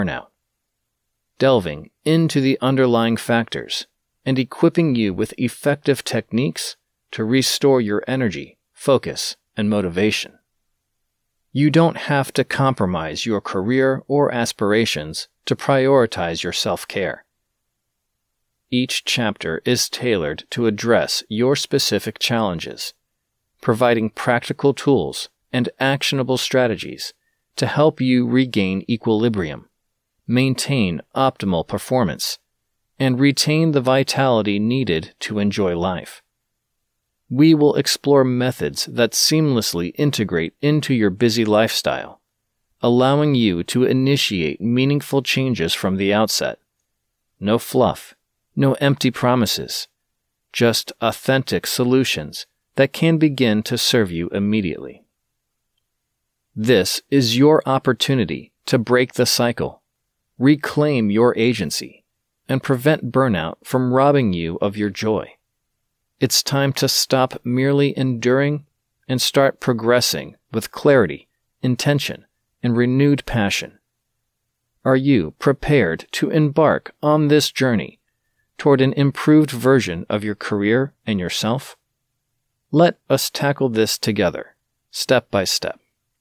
burnout, delving into the underlying factors and equipping you with effective techniques to restore your energy, focus, and motivation. You don't have to compromise your career or aspirations to prioritize your self-care. Each chapter is tailored to address your specific challenges, providing practical tools and actionable strategies to help you regain equilibrium, maintain optimal performance, and retain the vitality needed to enjoy life. We will explore methods that seamlessly integrate into your busy lifestyle, allowing you to initiate meaningful changes from the outset. No fluff, no empty promises, just authentic solutions that can begin to serve you immediately. This is your opportunity to break the cycle, reclaim your agency, and prevent burnout from robbing you of your joy. It's time to stop merely enduring and start progressing with clarity, intention, and renewed passion. Are you prepared to embark on this journey toward an improved version of your career and yourself? Let us tackle this together, step by step.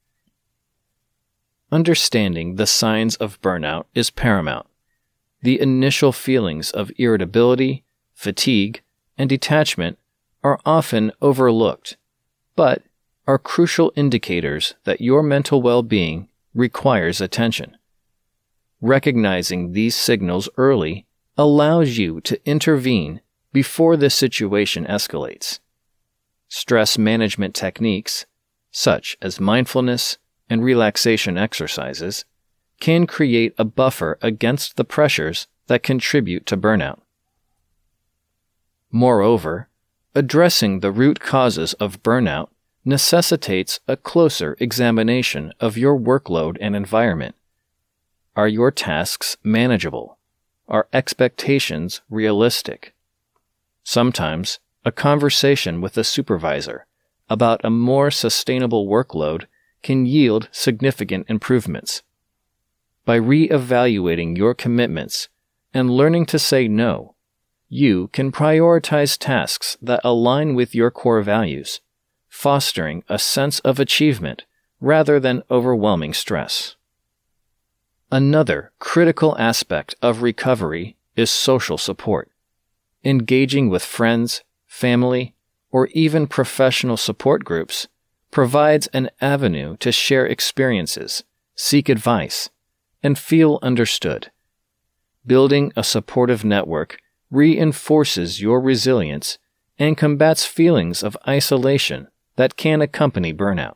Understanding the signs of burnout is paramount. The initial feelings of irritability, fatigue, and detachment are often overlooked, but are crucial indicators that your mental well-being requires attention. Recognizing these signals early allows you to intervene before the situation escalates. Stress management techniques, such as mindfulness and relaxation exercises, can create a buffer against the pressures that contribute to burnout. Moreover, addressing the root causes of burnout necessitates a closer examination of your workload and environment. Are your tasks manageable? Are expectations realistic? Sometimes, a conversation with a supervisor about a more sustainable workload can yield significant improvements. By re-evaluating your commitments and learning to say no, you can prioritize tasks that align with your core values, fostering a sense of achievement rather than overwhelming stress. Another critical aspect of recovery is social support. Engaging with friends, family, or even professional support groups provides an avenue to share experiences, seek advice, and feel understood. Building a supportive network reinforces your resilience and combats feelings of isolation that can accompany burnout.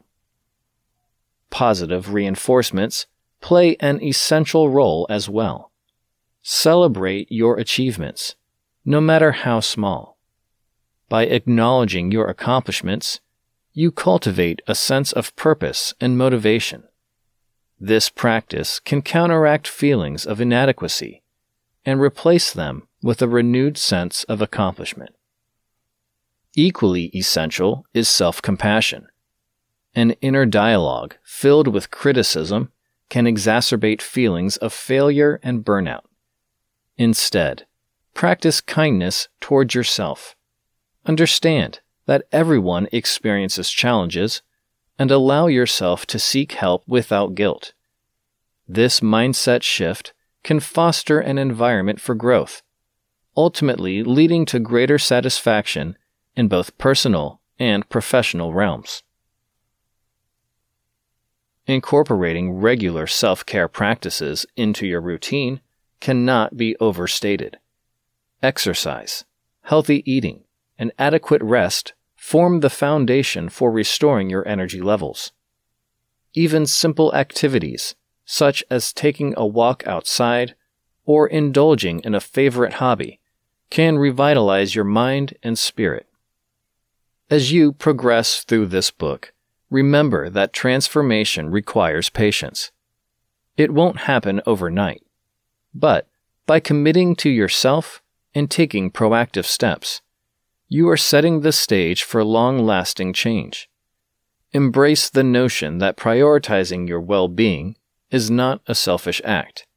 Positive reinforcements play an essential role as well. Celebrate your achievements, no matter how small. By acknowledging your accomplishments, you cultivate a sense of purpose and motivation. This practice can counteract feelings of inadequacy and replace them with a renewed sense of accomplishment. Equally essential is self-compassion. An inner dialogue filled with criticism can exacerbate feelings of failure and burnout. Instead, practice kindness towards yourself. Understand that everyone experiences challenges, and allow yourself to seek help without guilt. This mindset shift can foster an environment for growth, ultimately leading to greater satisfaction in both personal and professional realms. Incorporating regular self-care practices into your routine cannot be overstated. Exercise, healthy eating, and adequate rest form the foundation for restoring your energy levels. Even simple activities, such as taking a walk outside or indulging in a favorite hobby, can revitalize your mind and spirit. As you progress through this book, remember that transformation requires patience. It won't happen overnight, but by committing to yourself and taking proactive steps, you are setting the stage for long-lasting change. Embrace the notion that prioritizing your well-being is not a selfish act.